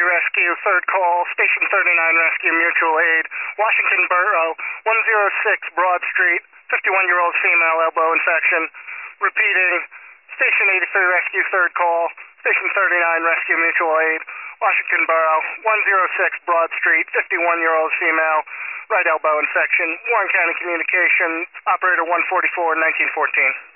Rescue, third call, Station 39 Rescue Mutual Aid, Washington Borough, 106 Broad Street, 51-year-old female elbow infection. Repeating, Station 83 Rescue, third call, Station 39 Rescue Mutual Aid, Washington Borough, 106 Broad Street, 51-year-old female, right elbow infection. Warren County Communications, Operator 144, 1914.